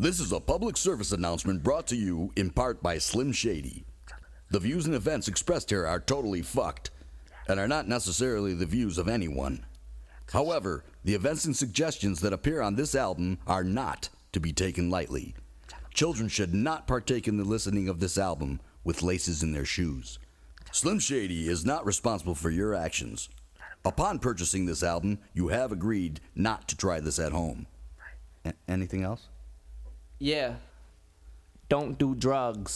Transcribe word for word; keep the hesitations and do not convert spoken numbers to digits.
This is a public service announcement brought to you in part by Slim Shady. The views and events expressed here are totally fucked and are not necessarily the views of anyone. However, the events and suggestions that appear on this album are not to be taken lightly. Children should not partake in the listening of this album with laces in their shoes. Slim Shady is not responsible for your actions. Upon purchasing this album, you have agreed not to try this at home. A- anything else? Yeah. Don't do drugs.